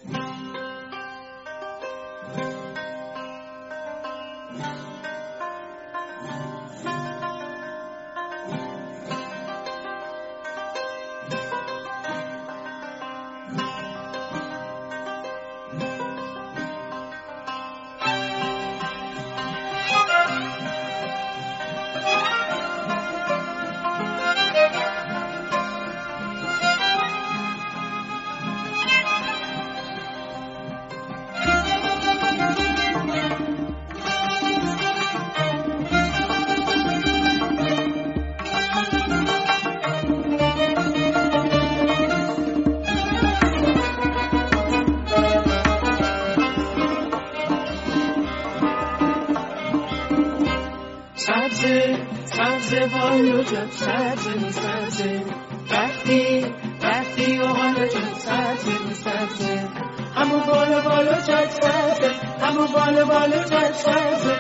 سبزه بالا جد سبزه وقتی و حالا جد سبزه همون بالا جد سبزه همون بالا جد سبزه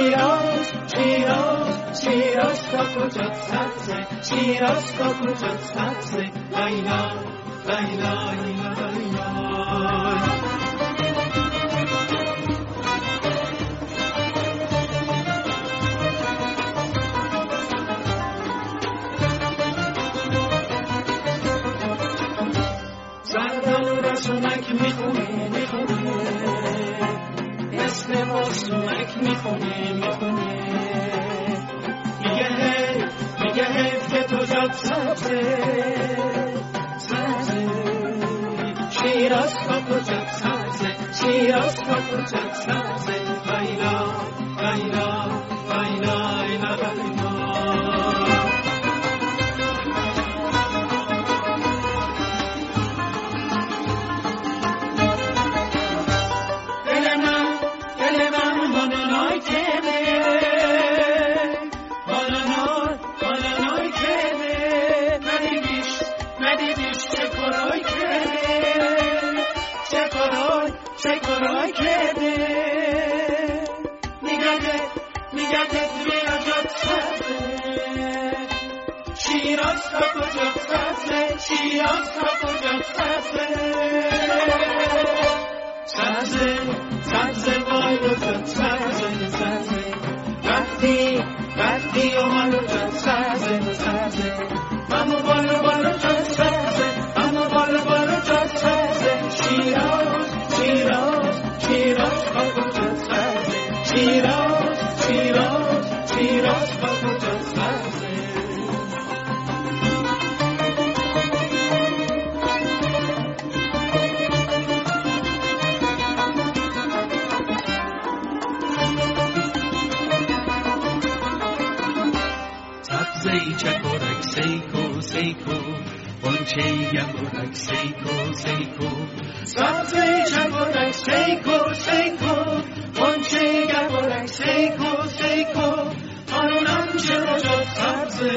شیراز کاکو جد سبزه شیراز کاکو جد سبزه لیلا لیلا لیلا لیلا سونک میخونه اسم ما سونک میخونه میگه حیف که تو جاد سبزه شیراز کاکو جاد سبزه شیراز کاکو جاد سبزه لیلا لیلا لیلا لیلا شیراز تا کجا سبزه بالو جد سبزه وقتی و حالو جد سبزه همو بالو جد سبزه همو بالو جد سبزه شیراز تا کجا سبزه شیراز تا کجا سبزه چکورک سیکو بانچه یمورک سیکو سبزه چکورک سیکو بانچه یمورک سیکو آنونم چرا جاد سبزه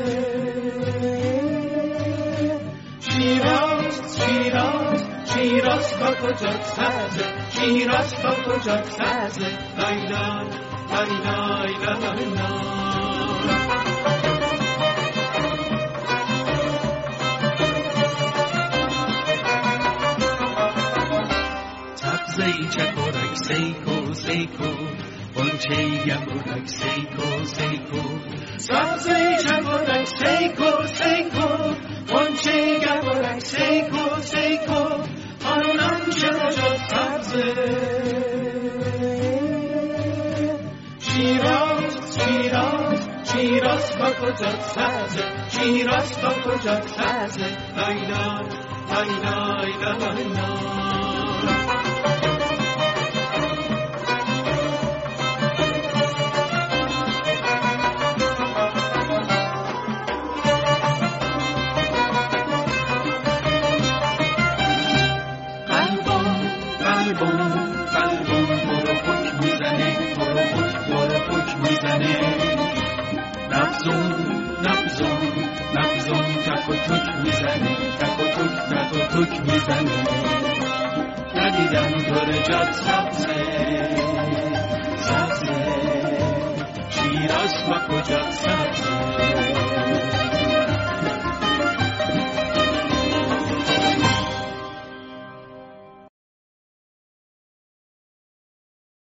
شیراز کاکو جاد سبزه شیراز کاکو جاد سبزه لیلا لیلا لیلا لیلا چکورک سیکو بانچه یمورک سیکو سبزه چکورک سیکو بانچه یمورک سیکو آنونم چرا جاد سبزه شیراز کاکو جاد سبزه شیراز کاکو جاد سبزه لیلا لیلا لیلا لیلا نبزون تک و توک میزنه ندیدم دور جاد سبزه شیراز و کجا سبزه